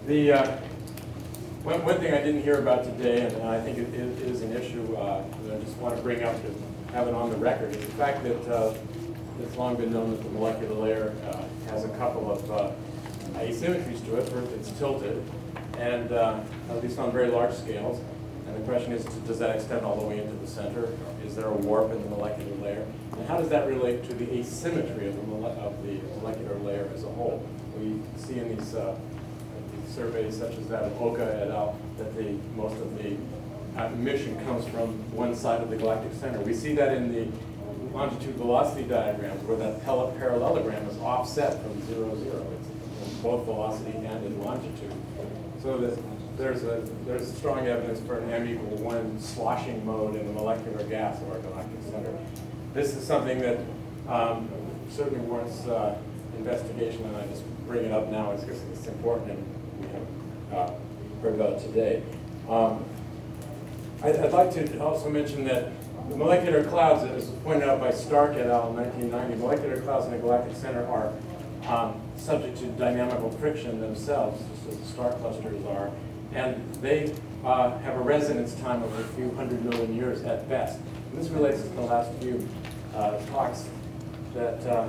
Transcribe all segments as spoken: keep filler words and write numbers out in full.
The uh, one, one thing I didn't hear about today, and I think it, it is an issue uh, that I just want to bring up to have it on the record, is the fact that uh, it's long been known that the molecular layer uh, has a couple of uh, asymmetries to it. First, it's tilted, and uh, at least on very large scales. And the question is, does that extend all the way into the center? Is there a warp in the molecular layer? And how does that relate to the asymmetry of the, mole of the molecular layer as a whole? We see in these, uh, these surveys, such as that of Oka et al., that the most of the emission comes from one side of the galactic center. We see that in the longitude velocity diagrams, where that parallelogram is offset from zero, zero. It's in both velocity and in longitude. So this, there's a there's strong evidence for an m equal one sloshing mode in the molecular gas of our galactic center. This is something that um, certainly warrants uh, investigation, and I just bring it up now because it's important and we have uh, heard about it today. Um, I'd, I'd like to also mention that the molecular clouds, as was pointed out by Stark et al. In nineteen ninety, molecular clouds in the galactic center are um, subject to dynamical friction themselves, just as the star clusters are. And they uh, have a resonance time of a few hundred million years at best. And this relates to the last few uh, talks that uh,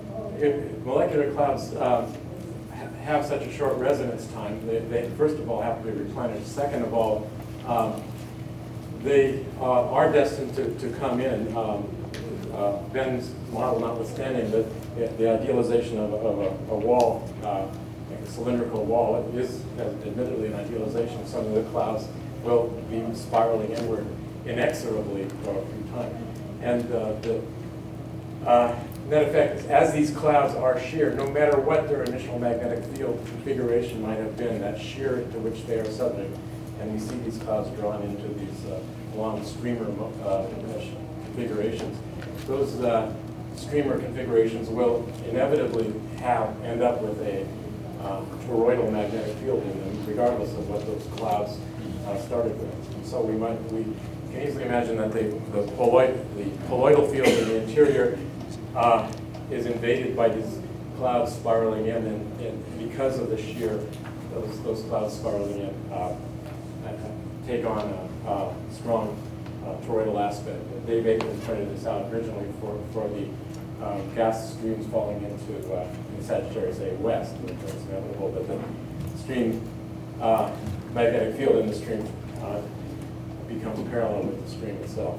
if molecular clouds um, ha have such a short resonance time. They, they first of all have to be replenished. Second of all, um, they uh, are destined to, to come in. Um, uh, Ben's model notwithstanding, but the, the idealization of, of a, a wall, uh, cylindrical wall, it is admittedly an idealization. Some of the clouds will be spiraling inward inexorably for a few time. And uh, the uh, net effect is, as these clouds are shear, no matter what their initial magnetic field configuration might have been, that shear to which they are subject, and we see these clouds drawn into these uh, long streamer uh, configurations. Those uh, streamer configurations will inevitably have end up with a Uh, toroidal magnetic field in them, regardless of what those clouds uh, started with. And so we might we can easily imagine that the the, poloid, the colloidal field in the interior uh, is invaded by these clouds spiraling in, and, and because of the shear, those those clouds spiraling in uh, take on a, a strong uh, toroidal aspect. Dave Aikman pointed this out originally for for the Um, gas streams falling into uh, in Sagittarius A west, which is inevitable, but the stream uh, magnetic field in the stream uh, becomes parallel with the stream itself.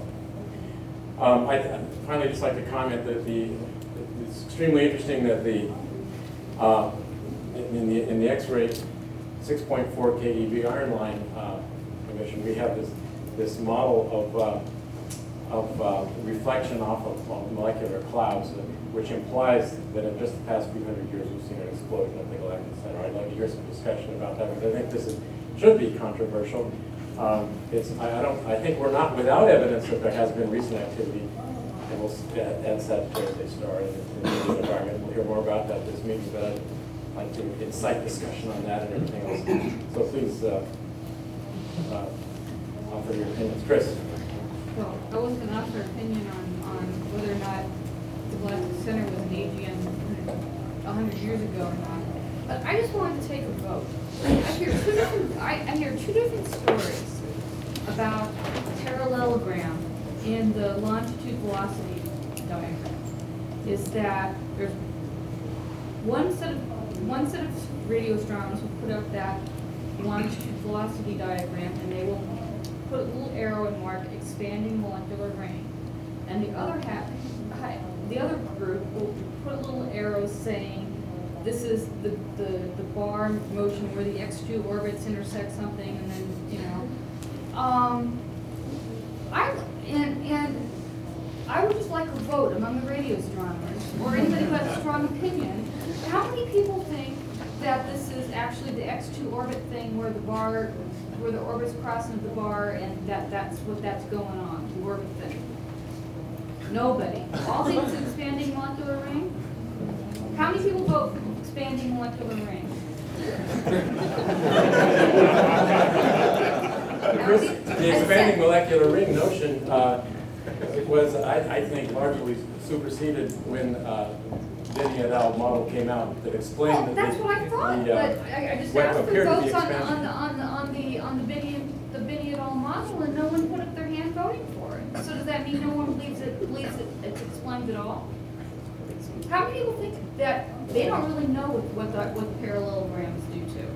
Um, I finally just like to comment that the it's extremely interesting that the uh, in the in the X-ray six point four K E V iron line uh, emission, we have this this model of uh, of uh, reflection off of molecular clouds, uh, which implies that in just the past few hundred years we've seen an explosion of the galactic center. I'd like to hear some discussion about that, because I think this is, should be controversial. Um, it's, I, I, don't, I think we're not without evidence that there has been recent activity and we'll, at, at Sagittarius A star in, in the environment. We'll hear more about that this meeting, but I'd like to incite discussion on that and everything else. So please uh, uh, offer your opinions. Chris? Well, I wasn't going to offer an opinion on, on whether or not the galactic center was an A G N a hundred years ago or not. But I just wanted to take a vote. I hear two different, I, I hear two different stories about the parallelogram in the longitude velocity diagram. Is that there's one set of one set of radio astronomers who put up that longitude velocity diagram, and they will put a little arrow and mark expanding molecular ring, and the other half, the other group will put a little arrow saying this is the the, the bar motion where the X two orbits intersect something, and then you know, um, I and and I would just like a vote among the radio astronomers or anybody who has a strong opinion. How many people think that this is actually the X two orbit thing where the bar where the orbit's crossing the bar, and that that's what that's going on, the orbit thing? Nobody. All think it's expanding molecular ring? How many people vote for expanding molecular ring? Chris, the expanding molecular ring notion uh, was, I, I think, largely superseded when uh, Vinnie et al. Model came out that explained Well, that that's the- what I thought, the, uh, but I, I just what asked for appeared to be votes on the, expansion. on the, on the, on the, on the Vinnie, the Vinnie et al. Model, and no one put up their hand voting for it. So does that mean no one believes it, believes it, it's explained at all? How many people think that they don't really know what, what the, what parallelograms do too?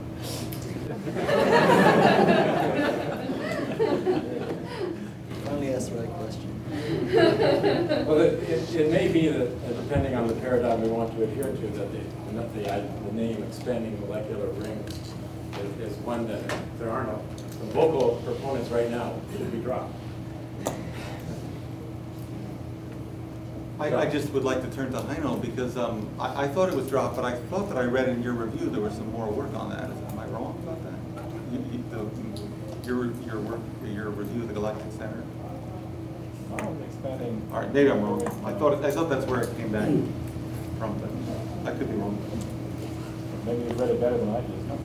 Finally asked the right question. Well, it, it, it may be that, uh, depending on the paradigm we want to adhere to, that the, that the, uh, the name expanding molecular rings is, is one that, if there are no some vocal proponents right now, should be dropped. I, I just would like to turn to Heino because um, I, I thought it was dropped, but I thought that I read in your review there was some more work on that. Is- Am I wrong about that? You, you, the, your, your work, your review of the Galactic Center? Oh, expanding. All right, maybe I'm wrong. I thought, it- I thought that's where it came back from, but I could be wrong. Maybe you've read it better than I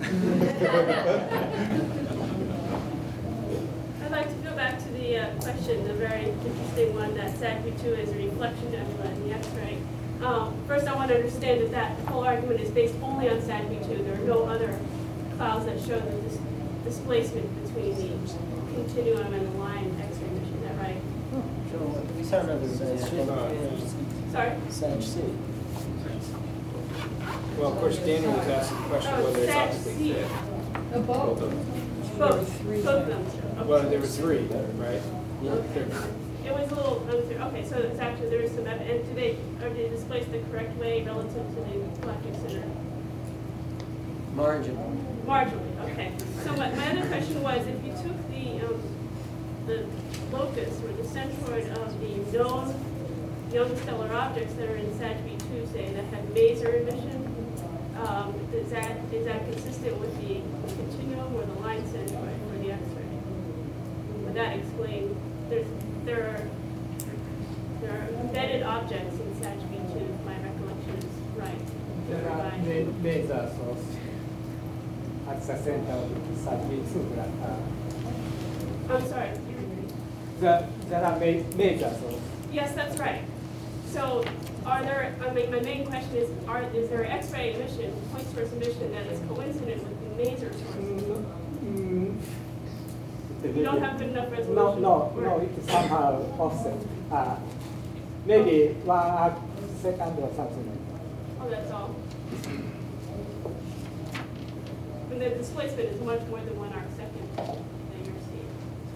I'd like to go back to the uh, question, the very interesting one that S A T B two is a reflection nebula in the X-ray. Um, first, I want to understand that that whole argument is based only on S A T B two. There are no other clouds that show the dis displacement between the continuum and the line X-ray mission. Is that right? We started with Sorry? Sag C. Well, of course, Daniel was asking the question Oh, whether it's Sag optically C. fit. A vote. Both. Both of them. Okay. Well, there were three, right? Okay. It was a little unclear. Okay, so it's actually, there is some evidence. And do they, are they displaced the correct way relative to the Galactic Center? Marginal. Marginally, okay. So my, my other question was, if you took the, um, the locus or the centroid of the known young stellar objects that are in S A T B two, say, that have maser emission, um, is that, is that consistent with the continuum or the line centroid for the X-ray? Would that explain, there's, there are, there are embedded objects in S A T B two, if my recollection is right. There are Right. ma- major source at the center of the subject superlatar. I'm sorry. The, there are ma- major source. Yes, that's right. So are there, I mean, my main question is, are, is there X-ray emission, point source emission that is coincident with the maser source? Mm, You don't have good enough resolution? No, no, or- no, it's somehow offset. Uh, maybe one second or something like that. Oh, that's all. And the displacement is much more than one arc second that you're seeing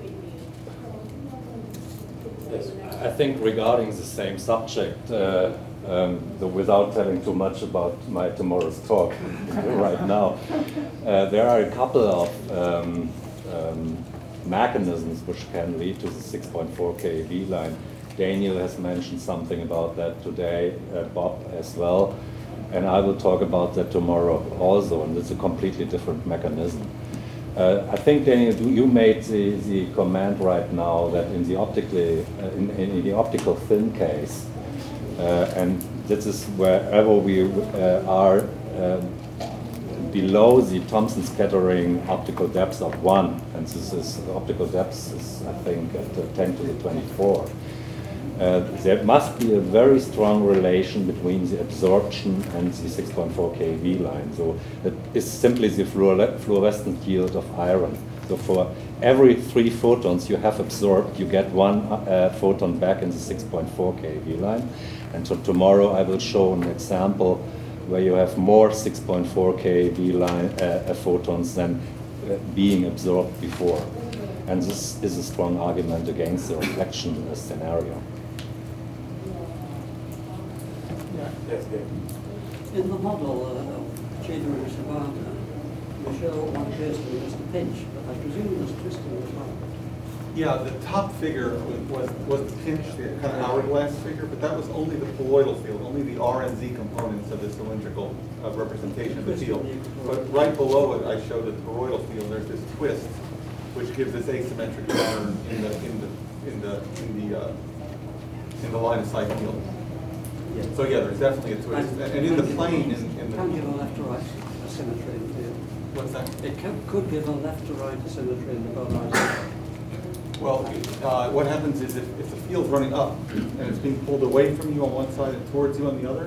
between Yes. the. I think regarding the same subject, uh, um, though without telling too much about my tomorrow's talk right now, uh, there are a couple of um, um, mechanisms which can lead to the six point four keV line. Daniel has mentioned something about that today, uh, Bob as well, and I will talk about that tomorrow also, and it's a completely different mechanism. Uh, I think, Daniel, you made the, the comment right now that in the optically uh, in, in the optical thin case, uh, and this is wherever we uh, are uh, below the Thomson scattering optical depth of one, and this is the optical depth is I think at uh, ten to the twenty-four. Uh, there must be a very strong relation between the absorption and the six point four keV line. So it is simply the fluore fluorescent yield of iron. So for every three photons you have absorbed, you get one uh, photon back in the six point four keV line. And so tomorrow I will show an example where you have more six point four keV line uh, uh, photons than uh, being absorbed before. And this is a strong argument against the reflection uh, scenario. Yes, Dave. In the model uh, of Gina and Shibata, you show one appears to be just a pinch, but I presume there's twisting as well. Yeah, the top figure was, was the pinch, the kind of hourglass figure, but that was only the colloidal field, only the R and Z components of the cylindrical uh, representation of the field. But right below it, I showed the toroidal field. There's this twist, which gives this asymmetric pattern in the in the in the in the uh, in the line of sight field. Yeah. So yeah, there's definitely a twist, and, and in the plane, in, in Can the give a left to right asymmetry in the field. what's that? It can, could give a left to right asymmetry in the polarization. Well, uh, what happens is if, if the field's running up and it's being pulled away from you on one side and towards you on the other,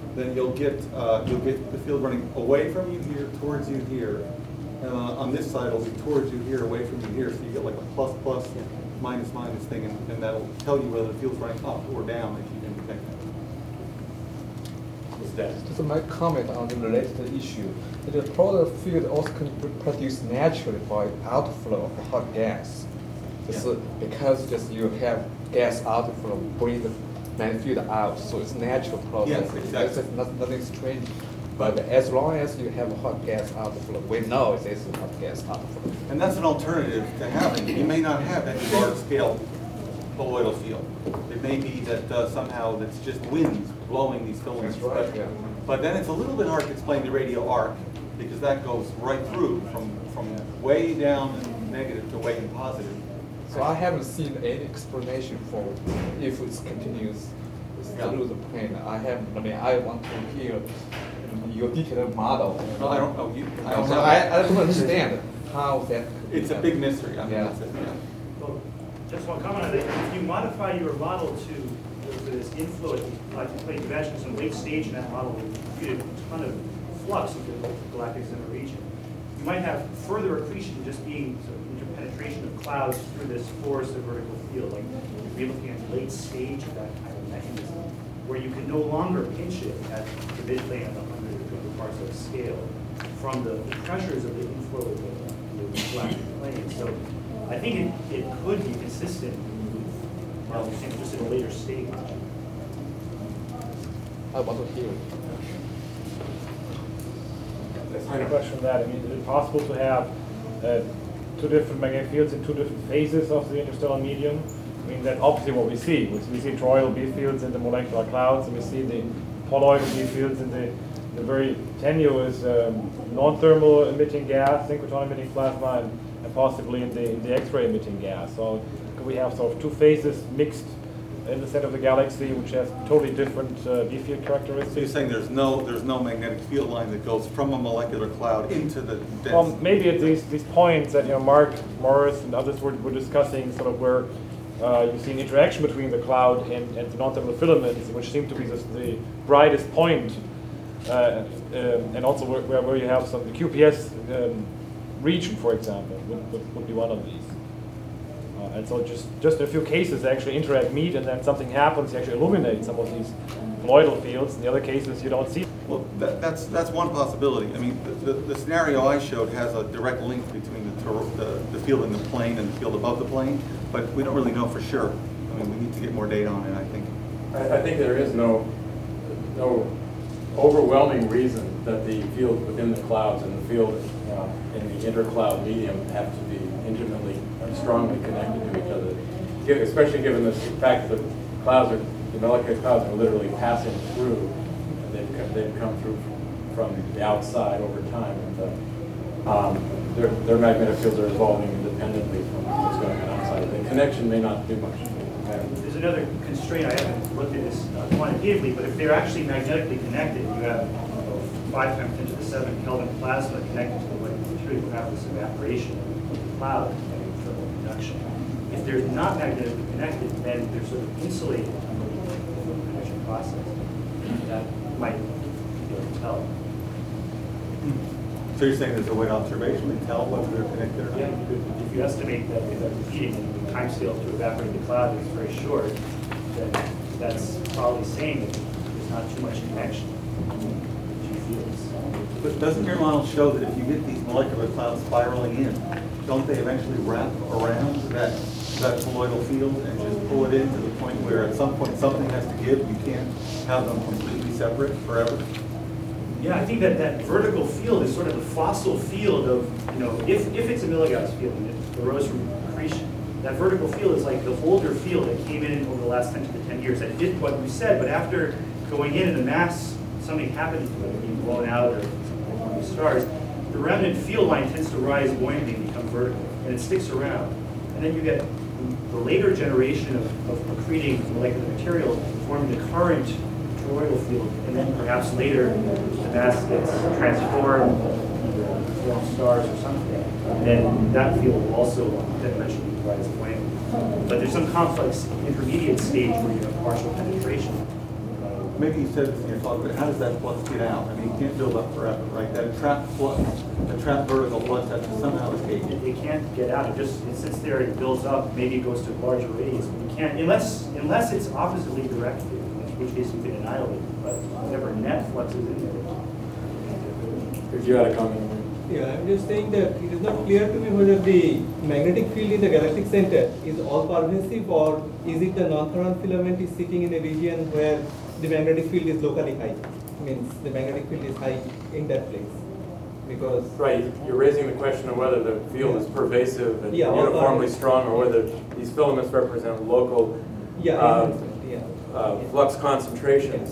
then you'll get, uh, you'll get the field running away from you here, towards you here. And uh, on this side, it'll be towards you here, away from you here, so you get like a plus, plus, minus, minus thing, and, and that'll tell you whether the field's running up or down if you can detect it. What's that? Just my comment on the related issue. The polar field also can be produced naturally by outflow of hot gas. Just Yeah. uh, because just you have gas outflow, bring the magnetic field out, so it's natural process. Yes, exactly. It's not, nothing strange. But as long as you have a hot gas outflow, we know it is a hot gas outflow. And that's an alternative to having. You may not have any large-scale colloidal field. It may be that uh, somehow that's just winds blowing these filaments. That's right, But- yeah. But then it's a little bit hard to explain the radio arc, because that goes right through from, from way down in negative to way in positive. So I haven't seen any explanation for if it's continuous Yeah. through the plane. I have, I mean, I want to hear your detailed model. Well, I don't know, you, I I don't don't, know. I, I don't understand how that. could be It's a done. big mystery, I mean, Yeah. that's it, yeah. Well, just one comment on it. If you modify your model to, to this inflow, like you played, imagine some late stage in that model, where you created a ton of flux into the galactic center region. You might have further accretion just being sort of interpenetration of clouds through this forest of vertical field. Like you'd be looking at late stage of that kind of mechanism, where you can no longer pinch it at the midplane at the one hundred or two hundred parsec scale from the the pressures of the inflow of the, the galactic plane. So I think it, it could be consistent with, well, you're saying just in a later stage. I want to hear. I have a question on that. I mean, is it possible to have uh, two different magnetic fields in two different phases of the interstellar medium? I mean, that's obviously what we see. We we see toroidal B fields in the molecular clouds, and we see the poloidal B fields in the, the very tenuous um, non-thermal emitting gas, synchrotron emitting plasma, and, and possibly in the, in the X-ray emitting gas. So could we have sort of two phases mixed in the center of the galaxy, which has totally different uh, B field characteristics? So you're saying there's no, there's no magnetic field line that goes from a molecular cloud into the dense? Well, maybe at these, these points that, you know, Mark Morris and others were, were discussing, sort of where uh, you see an interaction between the cloud and, and the non-thermal filaments, which seem to be the, the brightest point, uh, um, and also where, where where you have some, the Q P S um, region, for example, would, would, would be one of these. Uh, and so just, just a few cases they actually interact, meet, and then something happens, you actually illuminate some of these colloidal fields. In the other cases, you don't see. Well, that, that's, that's one possibility. I mean, the, the, the scenario I showed has a direct link between the, toro- the, the field in the plane and the field above the plane, but we don't really know for sure. I mean, we need to get more data on it, I think. I, I think there is no, no overwhelming reason that the field within the clouds and the field uh, in the intercloud medium have to be intimately or strongly connected to each other, Gi- especially given the fact that the clouds are, the molecular clouds are literally passing through, and they've come, they've come through from, from the outside over time, and the, um, their, their magnetic fields are evolving independently from what's going on outside. The connection may not do much. There's another constraint, I haven't looked at this uh, quantitatively, but if they're actually magnetically connected, you have uh, five times ten to the seven Kelvin plasma connected to the molecular material, you have this evaporation of the cloud and thermal conduction. If they're not magnetically connected, then they're sort of insulated from the thermal conduction process. That might be able to tell. So you're saying there's a way to observationally tell whether they're connected or not? Yeah, you could, if you estimate that if they're repeating and the time scale to evaporate the cloud is very short, then that's probably saying that there's not too much connection between the two fields. But doesn't your model show that if you get these molecular clouds spiraling in, don't they eventually wrap around that, that colloidal field and just pull it in to the point where at some point something has to give? You can't have them completely separate forever? Yeah, I think that that vertical field is sort of the fossil field of, you know, if, if it's a Milligauss field, and it arose from accretion, that vertical field is like the older field that came in over the last ten to the ten years that did what you said, but after going in and the mass, something happened to it, being blown out or something like these stars, the remnant field line tends to rise buoyantly and become vertical, and it sticks around. And then you get the later generation of, of accreting molecular material forming the current toroidal field, and then perhaps later the mass gets transformed, either form stars or something, and then that field will also then eventually rise buoyantly. But there's some complex intermediate stage where you have partial penetration. Uh, maybe you said this in your talk, but how does that flux get out? I mean, it can't build up forever, right? That trapped flux, the trapped vertical flux has to somehow escape. It, it can't get out, it just, it sits there, it builds up, maybe it goes to larger radius, but you can't, unless, unless it's oppositely directed, in which case you can annihilate it, but whatever net flux is in there. If you had a comment. Yeah, I'm just saying that it is not clear to me whether the magnetic field in the galactic center is all pervasive, or is it the non-thermal filament is sitting in a region where the magnetic field is locally high, means the magnetic field is high in that place. Because Right, you're raising the question of whether the field is pervasive and Yeah, or uniformly pervasive. strong, or whether these filaments represent local yeah, uh, yeah. uh, flux concentrations.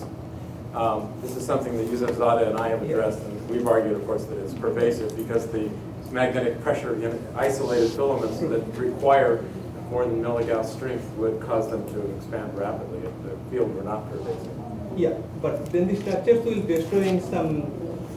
Um, This is something that Yusef Zadeh and I have addressed, and we've argued, of course, that it's pervasive because the magnetic pressure in isolated filaments that require more than milligauss strength would cause them to expand rapidly if the field were not pervasive. Yeah, but then the structures will destroy in some,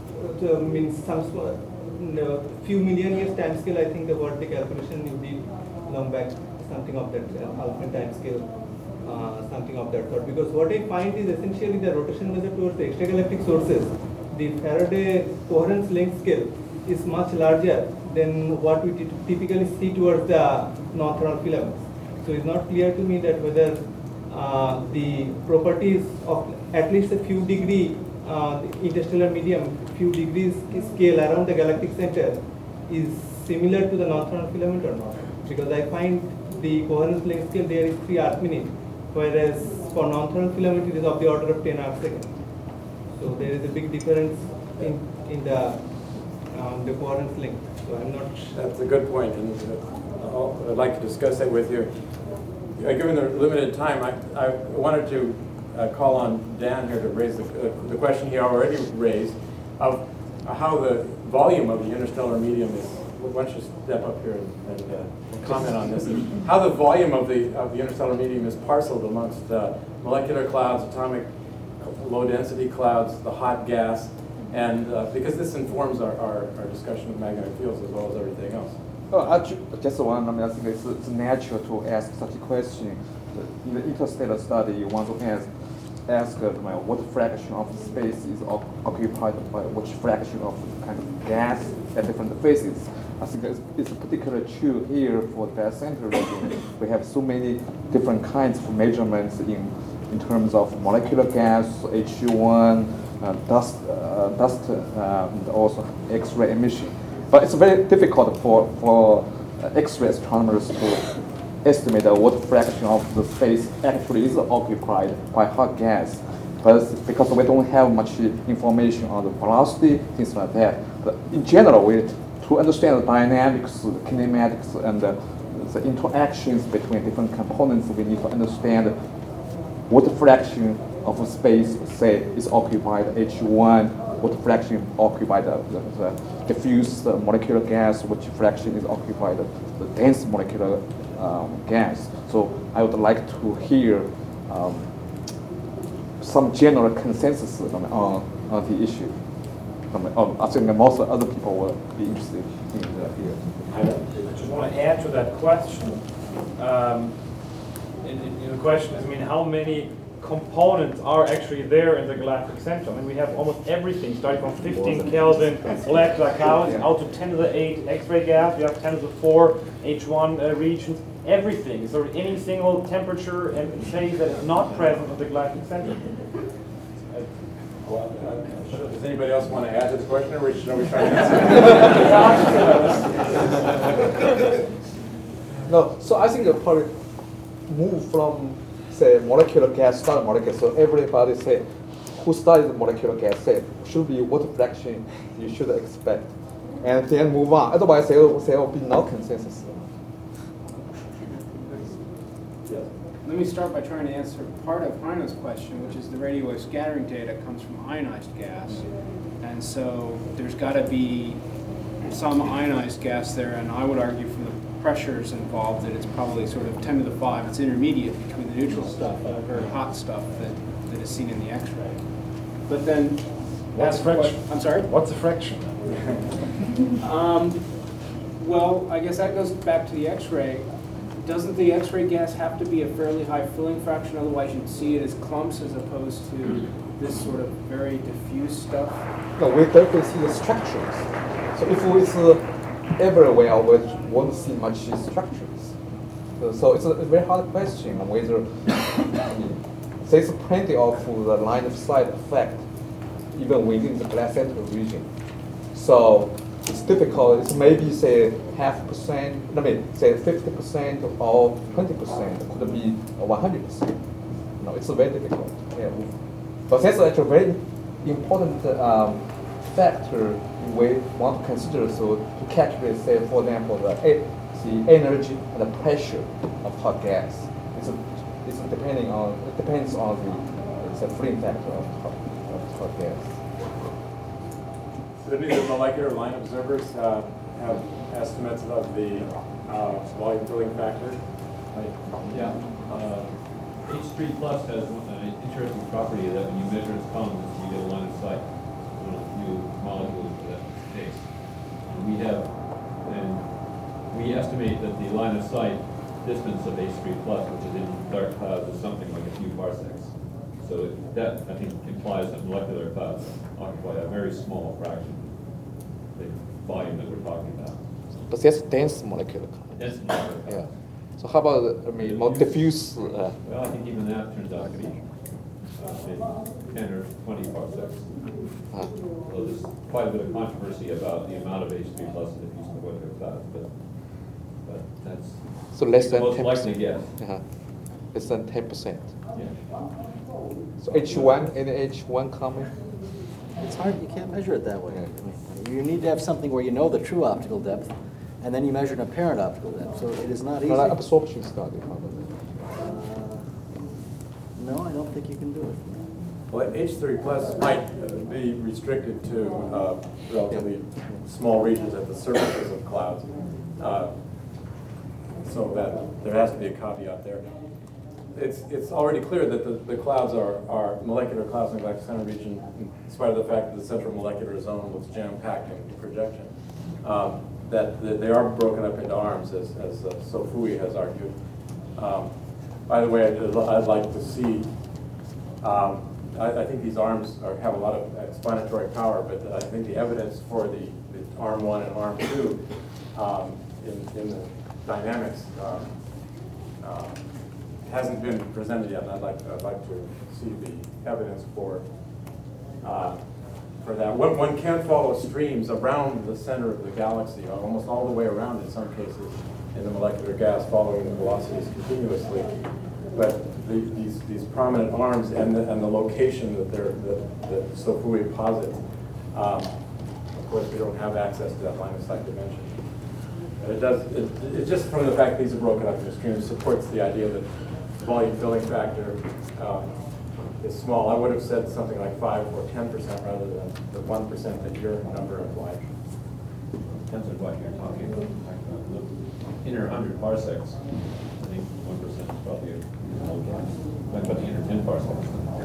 uh, means some small, no, few million years time scale. I think the what the calculation you did long back, something of that uh, alpha time scale, uh, something of that sort. Because what I find is essentially the rotation measure towards the extragalactic sources. The Faraday coherence length scale is much larger than what we typically see towards the non-thermal filaments. So it's not clear to me that whether uh, the properties of at least a few degree uh, the interstellar medium, few degrees scale around the galactic center is similar to the non-thermal filament or not. Because I find the coherence length scale there is three arc minute, whereas for non-thermal filament it is of the order of ten arc second. So there is a big difference in, in the, um, the coherence length. So I'm not. That's a good point, and uh, I'll- I'd like to discuss that with you. Uh, Given the limited time, I, I wanted to uh, call on Dan here to raise the, uh, the question he already raised of how the volume of the interstellar medium is. Why don't you step up here and, and uh, comment on this? How the volume of the of the interstellar medium is parceled amongst uh, molecular clouds, atomic low-density clouds, the hot gas, and uh, because this informs our, our, our discussion of magnetic fields as well as everything else. Uh, actually, just one, I mean, I think it's, it's natural to ask such a question. In the interstellar study, you want to ask, ask uh, well, what fraction of the space is oc- occupied by which fraction of the kind of gas at different phases. I think it's, it's particularly true here for the center region. We have so many different kinds of measurements in, in terms of molecular gas, H one, uh, dust, uh, dust, uh, and also X-ray emission. But it's very difficult for, for uh, X-ray astronomers to estimate uh, what fraction of the space actually is occupied by hot gas. But because we don't have much information on the velocity, things like that. But in general, we, to understand the dynamics, the kinematics, and uh, the interactions between different components, we need to understand what fraction of the space, say, is occupied H one, what fraction occupied the, the, the diffuse uh, molecular gas, which fraction is occupied the, the dense molecular um, gas. So I would like to hear um, some general consensus on, on, on the issue. Um, um, I think most other people will be interested in that here. I just want to add to that question. Um, and, and the question is, I mean, how many components are actually there in the galactic center? I mean, we have almost everything, starting from fifteen Kelvin molecular clouds out to ten to the eight X-ray gas. We have ten to the four H one uh, regions. Everything. Is there any single temperature and phase that is not present in the galactic center? Well, uh, does anybody else want to add to the question, or should we try to answer? No, so I think you'll probably move from, say, molecular gas, standard molecular. So everybody say, who studies molecular gas, say, should be what fraction you should expect, and then move on. Otherwise, there will, there will be no consensus. Let me start by trying to answer part of Heino's question, which is the radio wave scattering data comes from ionized gas. And so there's got to be some ionized gas there, and I would argue from the pressures involved that it's probably sort of ten to the five. It's intermediate between the neutral stuff and the very hot stuff that, that is seen in the X-ray. But then, What's that's the fraction? I'm sorry? What's the fraction? Um, well, I guess that goes back to the X-ray. doesn't the X-ray gas have to be a fairly high filling fraction? Otherwise, you'd see it as clumps as opposed to this sort of very diffuse stuff. No, we definitely see the structures. So if it's uh, everywhere, we won't see much structures. Uh, so it's a very hard question whether there's plenty of the line of sight effect even within the placenta region. So it's difficult. It's maybe say half percent. I mean, say fifty percent or twenty percent. Could be one hundred percent. No, it's very difficult. Yeah. But that's actually a very important um, factor we want to consider. So to calculate, say, for example, the, the energy and the pressure of hot gas. It's, a, it's depending on it depends on the it's a filling factor of hot, of hot gas. So any of the molecular line observers uh, have estimates of the uh, volume filling factor? Yeah. Uh, H three plus has an interesting property that when you measure its columns, you get a line of sight. One of the few molecules that case. And we have, and we estimate that the line of sight distance of H three plus, which is in dark clouds, is something like a few parsecs. So that, I think, implies that molecular clouds occupy a very small fraction of the volume that we're talking about. But that's dense molecular cloud. Dense molecular cloud. Yeah. So how about I mean more diffuse? Uh, well, I think even that turns out to be uh, maybe ten or twenty parsecs. uh, So there's quite a bit of controversy about the amount of H three plus in diffuse molecular clouds, but but that's so less the than most ten likely percent. guess. Uh-huh. Less than ten percent. Yeah. So H one, any H one comment? It's hard, you can't measure it that way. You need to have something where you know the true optical depth, and then you measure an apparent optical depth. So it is not easy. No, like absorption study. Probably. Uh, no, I don't think you can do it. Well, H three plus might uh, be restricted to uh, relatively small regions at the surfaces of clouds. Uh, so that there has to be a caveat there. It's, it's already clear that the, the clouds are, are molecular clouds in the galactic center region, in spite of the fact that the central molecular zone looks jam-packed in projection. Um, that, that they are broken up into arms, as, as uh, Sofui has argued. Um, by the way, I'd, I'd like to see, um, I, I think these arms are, have a lot of explanatory power, but I think the evidence for the, the arm one and arm two um, in, in the dynamics um, uh, hasn't been presented yet, and I'd like to, I'd like to see the evidence for uh, for that. One, one can follow streams around the center of the galaxy, almost all the way around in some cases, in the molecular gas, following the velocities continuously. But the, these these prominent arms and the and the location that they're that, that Sofui posits, um, of course, we don't have access to that line of sight dimension. But it does. It, it just from the fact that these are broken up into streams supports the idea that volume filling factor um, is small. I would have said something like five or ten percent rather than the one percent that your number implied. Depends on what you're talking about. The inner hundred parsecs, I think one percent is probably a low guess. What about the inner ten parsecs?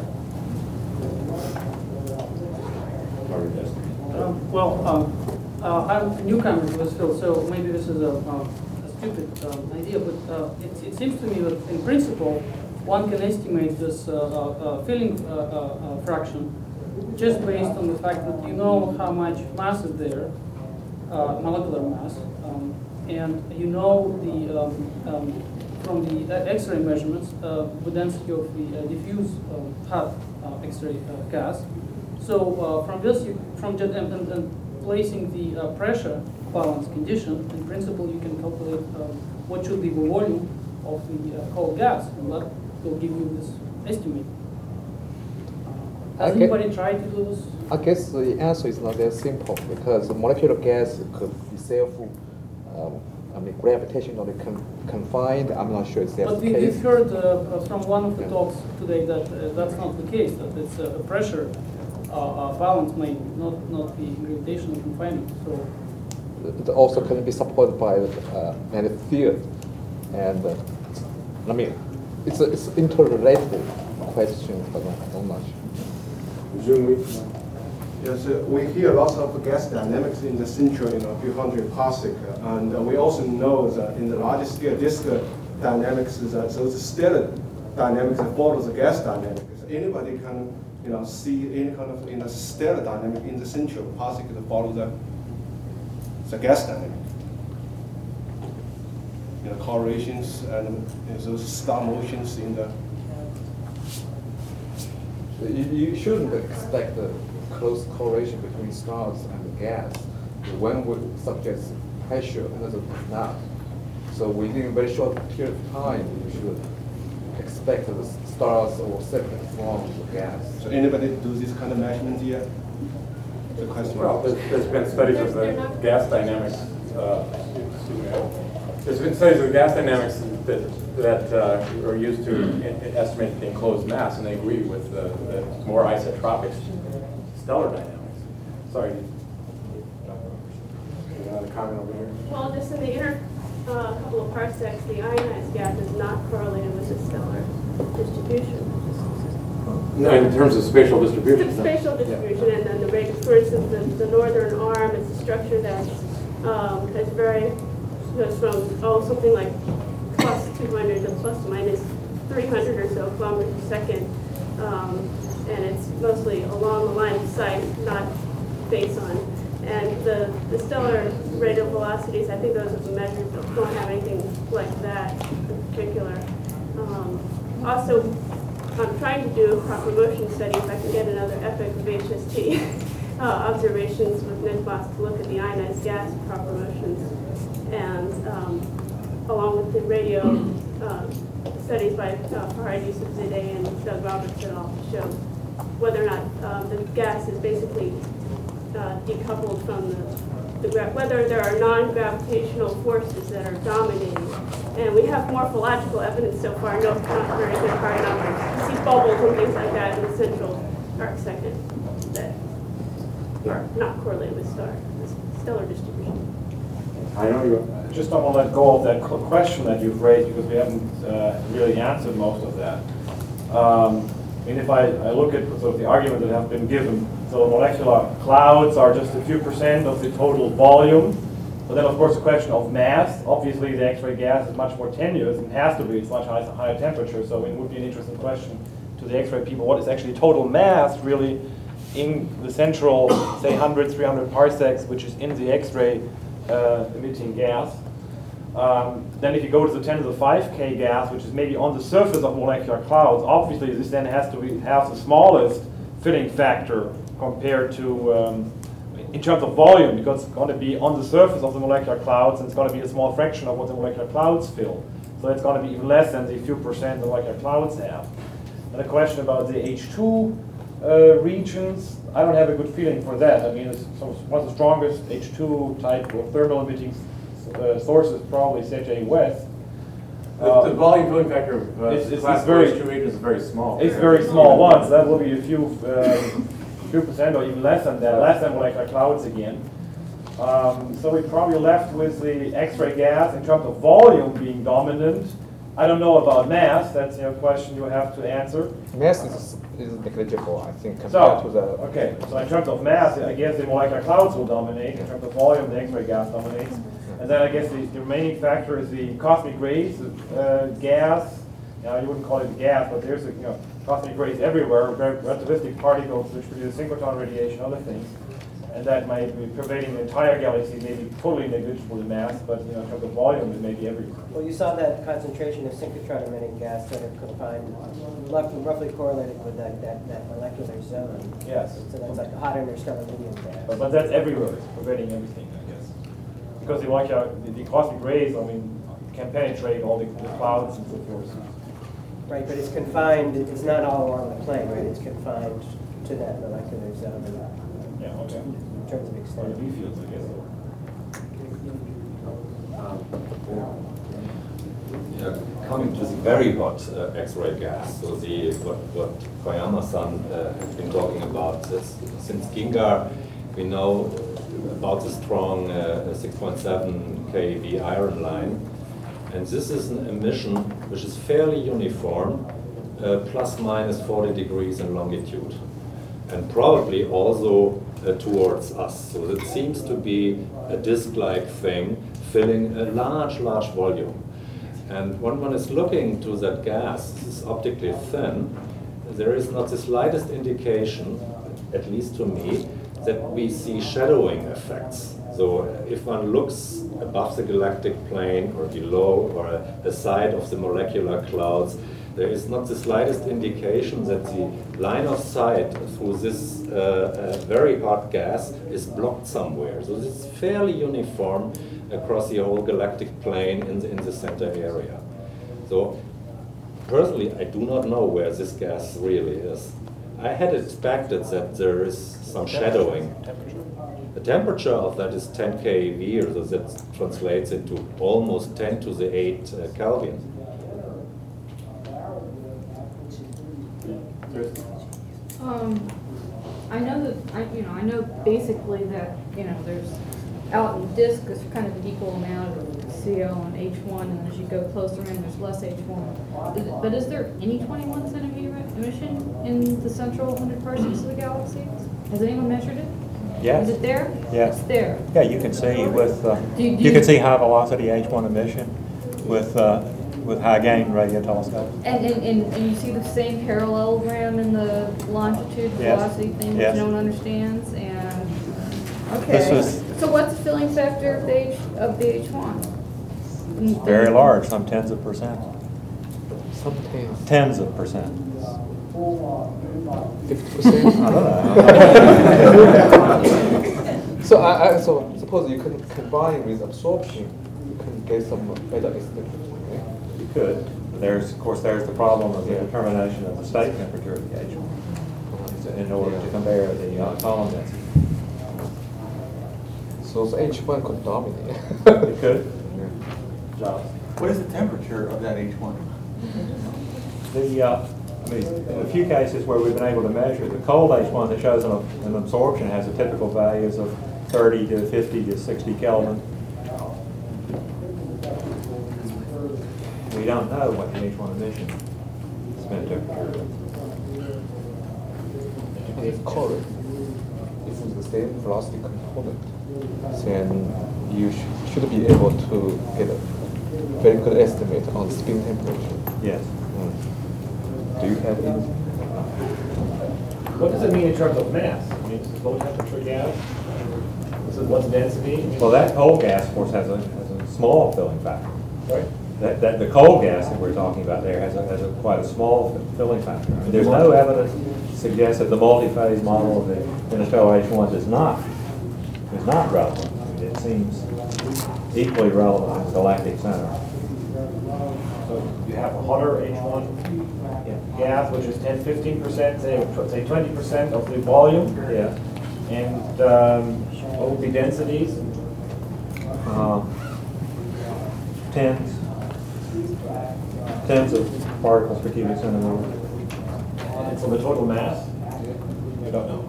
Hard to estimate. Um, well, um, uh, I'm a newcomer to this field, so maybe this is a, uh, a stupid um, idea, but uh, it, it seems to me that in principle, one can estimate this uh, uh, filling uh, uh, fraction just based on the fact that you know how much mass is there, uh, molecular mass, um, and you know the um, um, from the X-ray measurements uh, the density of the uh, diffuse um, hot uh, X-ray uh, gas. So uh, from this, you, from just, and, and, and placing the uh, pressure balance condition, in principle, you can calculate uh, what should be the volume of the uh, cold gas, and that will give you this estimate. Has Okay. anybody tried to do this? I guess the answer is not that simple because the molecular gas could be self, um, I mean, gravitationally con confined. I'm not sure if that's But the we, case. we've heard uh, from one of the talks today that uh, that's not the case, that it's uh, a pressure uh, uh, balance mainly, not, not the gravitational confinement. So It also can be supported by uh, magnetic field. And uh, I mean, it's a, it's interrelated question, but not so much. Yes, uh, we hear lots of gas dynamics in the central, you know, few hundred parsec, uh, and uh, we also know that in the large scale disk uh, dynamics is that, so it's stellar dynamics that follows the gas dynamics. Anybody can, you know, see any kind of, you know, stellar dynamic in the central particle that follow the, the gas dynamic. You know, correlations and you know, those star motions in the. So you, you shouldn't expect a close correlation between stars and gas. One would suggest pressure, another does not. So within a very short period of time, you should expect the stars or separate from the gas. So anybody do this kind of measurement yet? The question. Well, there's, there's been studies of the gas dynamics. Uh, excuse me. There's been studies of the gas dynamics that that uh, are used to in, estimate the enclosed mass, and they agree with the, the more isotropic stellar dynamics. Sorry. Another comment over here. Well, just in the inner uh, couple of parsecs, the ionized gas is not correlated with the stellar distribution. No, in terms of spatial distribution. It's spatial distribution, yeah. And then the rate, for instance, the, the northern arm is a structure that's um, has very goes from oh something like plus two hundred to plus minus three hundred or so kilometers per second, um, and it's mostly along the line of sight, not face on. And the, the stellar radial velocities, I think those are the measures that don't have anything like that in particular. Um, also, I'm trying to do a proper motion study if I can get another epoch of H S T uh, observations with NICMOS to look at the ionized gas proper motions. And um, along with the radio uh, studies by uh, Farhad Yousafzadeh and Doug Roberts et al. Show whether or not um, the gas is basically Uh, decoupled from the, the gra whether there are non-gravitational forces that are dominating. And we have morphological evidence so far, no, not very good hard numbers. You see bubbles and things like that in the central arc second that are not correlated with star, stellar distribution. I know you just don't want to let go of that question that you've raised because we haven't uh, really answered most of that. Um, I mean, if I, I look at sort of the argument that have been given, so molecular clouds are just a few percent of the total volume. But then, of course, the question of mass. Obviously, the X-ray gas is much more tenuous and has to be. It's much higher, higher temperature, so it would be an interesting question to the X-ray people. What is actually total mass really in the central, say, one hundred, three hundred parsecs, which is in the X-ray uh, emitting gas? Um, then if you go to the ten to the five K gas, which is maybe on the surface of molecular clouds, obviously this then has to be, have the smallest filling factor compared to, um, in terms of volume, because it's going to be on the surface of the molecular clouds, and it's going to be a small fraction of what the molecular clouds fill. So it's going to be even less than the few percent the molecular clouds have. And a question about the H two uh, regions, I don't have a good feeling for that. I mean, it's one of the strongest H two type of thermal emitting Uh, sources probably C H A West. The, Uh, the volume filling factor of uh, it's, it's, class it's very, H two regions is very small. It's very small ones. That will be a few, uh, few percent or even less than that, less than molecular clouds again. Um, so we're probably left with the X-ray gas in terms of volume being dominant. I don't know about mass. That's a question you have to answer. Mass is, is negligible, I think, compared So, to the... okay, so in terms of mass, I guess the molecular clouds will dominate. In terms of volume, the X-ray gas dominates. And then I guess the, the remaining factor is the cosmic rays, uh, gas. Now you wouldn't call it gas, but there's a, you know, cosmic rays everywhere, relativistic particles which produce synchrotron radiation, other things. And that might be pervading the entire galaxy, maybe totally negligible in mass, but you know, in terms of volume, it may be everywhere. Well, you saw that concentration of synchrotron emitting gas sort of confined, roughly, roughly correlated with that, that, that molecular zone. Yes. So that's like a hot interstellar medium gas. But, but that's everywhere, it's pervading everything, I guess. Because the molecular, the, the cosmic rays, I mean, can penetrate all the, the clouds and so forth. Right, but it's confined, it's not all along the plane, right? It's confined to that molecular zone. Yeah, okay. In terms of extent. Or the B fields, I guess. Yeah, coming to the very hot uh, X-ray gas, so the what, what Koyama-san uh, has been talking about, this, since Ginga, we know about the strong uh, six point seven K V iron line, and this is an emission which is fairly uniform, uh, plus minus forty degrees in longitude, and probably also uh, towards us. So it seems to be a disk-like thing filling a large, large volume. And when one is looking to that gas, this is optically thin, there is not the slightest indication, at least to me, that we see shadowing effects. So if one looks above the galactic plane or below or aside of the molecular clouds, there is not the slightest indication that the line of sight through this uh, uh, very hot gas is blocked somewhere. So it's fairly uniform across the whole galactic plane in the, in the center area. So personally, I do not know where this gas really is. I had expected that there is some shadowing. The temperature of that is ten keV, so that translates into almost ten to the eight uh, Kelvin. Um, I know that, I, you know, I know basically that, you know, there's out in disk is kind of an equal amount of C O and H one, and as you go closer in, there's less H one. Is it, but is there any twenty-one centimeter emission in the central one hundred parsecs of the galaxy? Has anyone measured it? Yes. Is it there? Yeah. It's there. Yeah, you can see with uh, Do you- do you can you- see high velocity H one emission with uh, with high gain radio telescopes. And, and, and, and you see the same parallelogram in the longitude Yes. velocity thing, which Yes. no one understands, and, okay. This was- So what's the filling factor of the H, of the H one? Very large, some tens of percent. Some tens. Tens of percent. Fifty percent? I don't know. So I, I so suppose you can combine with absorption, you can get some better estimate. You could. There's, of course, there's the problem of the determination of the state temperature of the H one in order to compare the uh, column density. So the H one could dominate. It could. What is the temperature of that H one? The, uh, I mean, in a few cases where we've been able to measure, the cold H one that shows an, an absorption has a typical values of thirty to fifty to sixty Kelvin. We don't know what the H one emission spin temperature is. If cold, if it's the same velocity component, then you sh should be able to get a very good estimate on spin temperature. Yes. Mm. Do you have any? What does it mean in terms of mass? I mean, this is low temperature gas. This is what's density? I mean, Well, that cold gas, of course, has a, has a small filling factor. Right. That, that the cold gas that we're talking about there has a, has a quite a small filling factor. I mean, there's no evidence to suggest that the multi-phase model of the interstellar H one is not is not relevant. I mean, it seems equally relevant in the galactic center. So you have a hotter H one gas, which is ten, fifteen percent, say, say twenty percent of the volume. Yeah. And um, what would be densities? Uh, tens, tens of particles per cubic centimeter. And so the total mass? You don't know.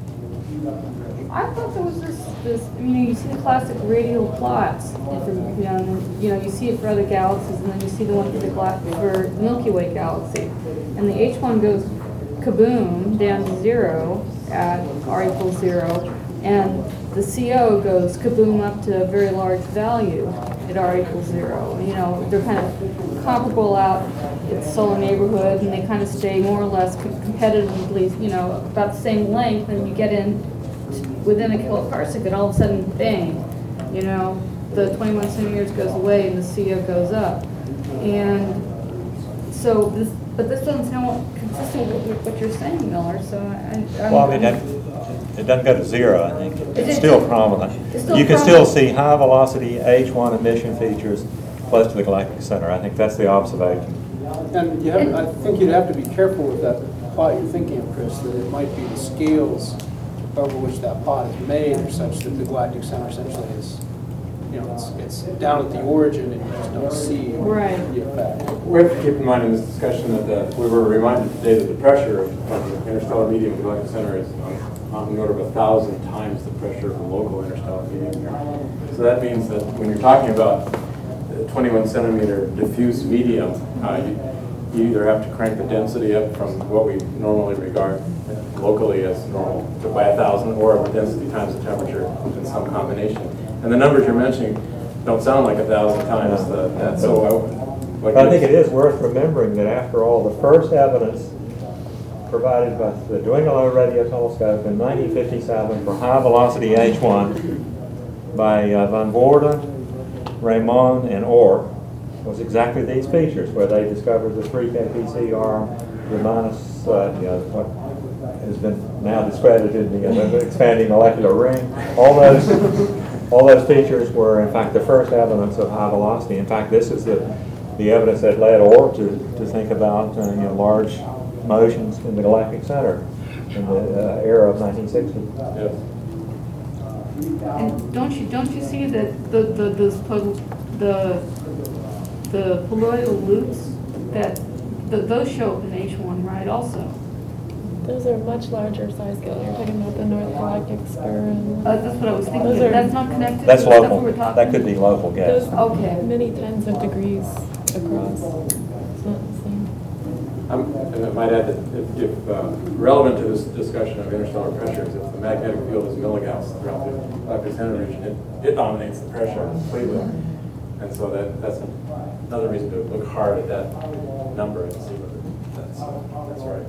I thought there was this, this, I mean, you see the classic radial plots, for, you know, and, you know, you see it for other galaxies, and then you see the one for the, gla- for the Milky Way galaxy. And the H one goes kaboom down to zero at R equals zero, and the C O goes kaboom up to a very large value at R equals zero. You know, they're kind of comparable out in the solar neighborhood, and they kind of stay more or less com- competitively, you know, about the same length, and you get in t- within a kiloparsec, and all of a sudden, bang, you know, the twenty-one centimeters goes away and the C O goes up. And so this, but this doesn't sound consistent with what you're saying, Miller, so I, I'm. Well, I mean, that, it doesn't go to zero, I think. Is It's it still still- prominent. it's still You can prominent? still see high velocity H one emission features close to the galactic center. I think that's the observation. And you have, I think you'd have to be careful with that plot you're thinking of, Chris, that it might be the scales over which that plot is made are such that the galactic center essentially is, you know, it's, it's down at the origin and you just don't see Right. the effect. We have to keep in mind in this discussion that the, we were reminded today that the pressure of, of the interstellar medium of the galactic center is on, on the order of a thousand times the pressure of the local interstellar medium here. So that means that when you're talking about the twenty-one centimeter diffuse medium, uh, you, you either have to crank the density up from what we normally regard locally as normal to by a thousand, or the density times the temperature in some combination. And the numbers you're mentioning don't sound like a thousand times the, that. So I, Like But I think it is worth remembering that after all, the first evidence provided by the Dwingelow radio telescope in nineteen fifty-seven for high velocity H one by uh, Van Voorde, Raymond, and Oort was exactly these features, where they discovered the three K P C arm, the minus, uh, you know, what has been now discredited, the uh, expanding molecular ring. All those, all those features were in fact the first evidence of high velocity. In fact, this is the the evidence that led Oort to to think about uh, you know, large motions in the galactic center in the uh, era of nineteen sixty. Yes. And don't you, don't you see that the, the, the, the, the colloidal loops, that, th those show up in H one, right, also? Those are much larger size scale. You're talking about the North Galactic Spur and... Uh, that's what I was thinking. Those are- That's not connected? That's Is that local. what we're talking? That could be local gas. Those Okay. many tens of degrees across. It's not the same. I'm, and I might add that if, if uh, relevant to this discussion of interstellar pressures, if the magnetic field is milligauss throughout the galactic center region, it, it dominates the pressure completely. And so that, that's another reason to look hard at that number and see whether that's, that's right.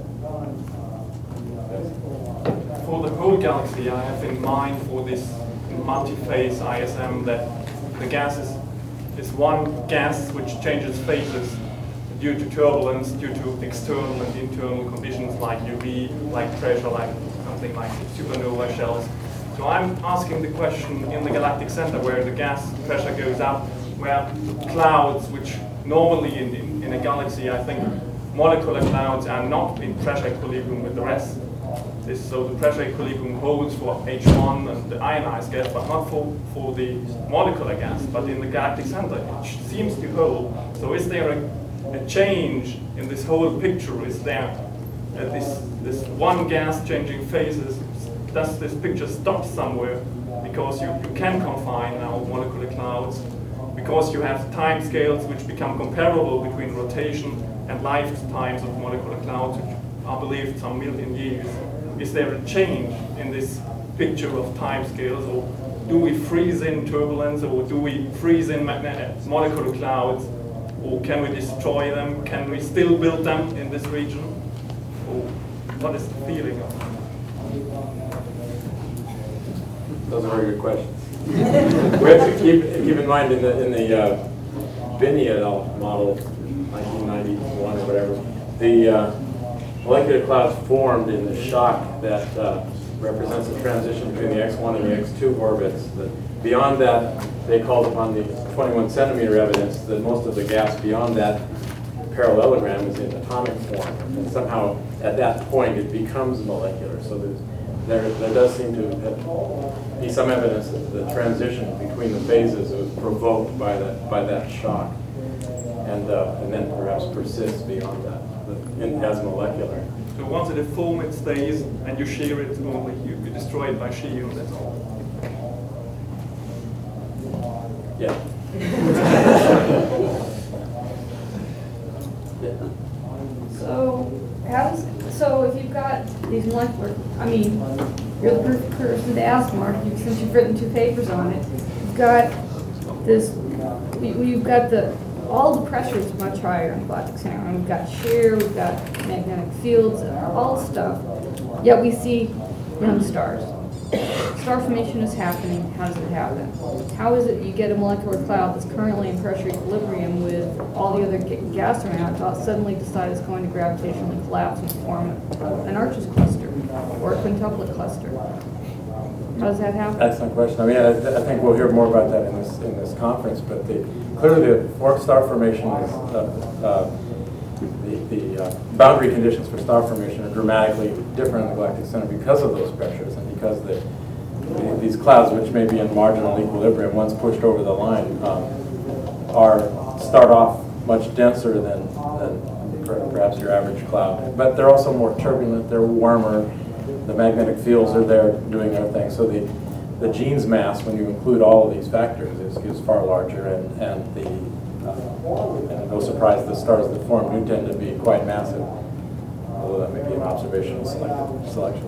Yes. For the whole galaxy, I have in mind for this multi-phase I S M that the gas is, is one gas which changes phases due to turbulence, due to external and internal conditions like U V, like pressure, like something like supernova shells. So I'm asking the question in the galactic center where the gas pressure goes up, where clouds, which normally in, in, in a galaxy, I think molecular clouds are not in pressure equilibrium with the rest. This, so the pressure equilibrium holds for H one and the ionized gas, but not for, for the molecular gas. But in the galactic center, it seems to hold. So is there a a change in this whole picture? Is there uh, this, this one gas changing phases? Does this picture stop somewhere? Because you, you can confine now molecular clouds, because you have time scales which become comparable between rotation and lifetimes of molecular clouds, which are believed some million years. Is there a change in this picture of time scales, or do we freeze in turbulence, or do we freeze in magnetic molecular clouds? Or can we destroy them? Can we still build them in this region? Or what is the feeling of them? Those are very good questions. We have to keep, keep in mind in the, in the uh, Binney et al. Model, nineteen ninety-one or whatever, the uh, molecular clouds formed in the shock that uh, represents the transition between the X one and the X two orbits. The, beyond that, they called upon the twenty-one centimeter evidence that most of the gas beyond that parallelogram is in atomic form. And somehow, at that point, it becomes molecular. So there's, there, there does seem to be some evidence that the transition between the phases was provoked by that, by that shock. And, uh, and then perhaps persists beyond that, in, as molecular. So once it is formed, it stays, and you shear it only. You, you destroy it by shear, that's all. Yeah. So, how's, so if you've got these molecular, I mean, you're the perfect person to ask, Mark, you- since you've written two papers on it. You've got this, we- we've got the, all the pressure is much higher in the galactic center. And we've got shear, we've got magnetic fields, all stuff. Yet we see young stars. Star formation is happening. How does it happen? How is it you get a molecular cloud that's currently in pressure equilibrium with all the other ga- gas around it, suddenly decide it's going to gravitationally collapse and form an Arches cluster or a quintuplet cluster? How does that happen? Excellent question. I mean, I, I think we'll hear more about that in this in this conference. But the, clearly, the fork star formation is uh, uh, the, the uh, boundary conditions for star formation are dramatically different in the galactic center because of those pressures and because the, the, these clouds, which may be in marginal equilibrium, once pushed over the line, um, are start off much denser than, than per- perhaps your average cloud. But they're also more turbulent, they're warmer, the magnetic fields are there doing their thing. So the, the gene's mass, when you include all of these factors, is, is far larger, and, and the Uh, and no surprise, the stars that form do tend to be quite massive, although that may be an observational select selection.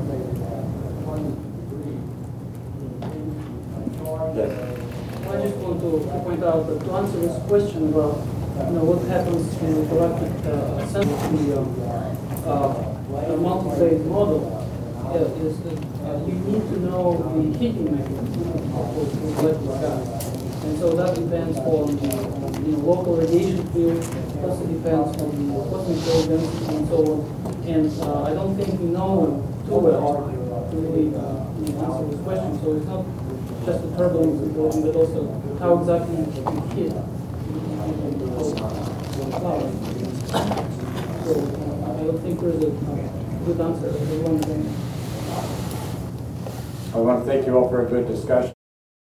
Yes. I just want to point out that to answer this question about, you know, what happens in the galactic uh, sense in the um, uh, multi-phase model, uh, is that uh, you need to know the heating mechanism of those molecular gases. And so that depends on the you know, local radiation field, also depends on the cosmic ray density and so on. And uh, I don't think we know too well to really uh, answer this question. So it's not just the turbulence important, but also how exactly you hit the cloud. So uh, I don't think there's a good answer. There's one thing. I want to thank you all for a good discussion.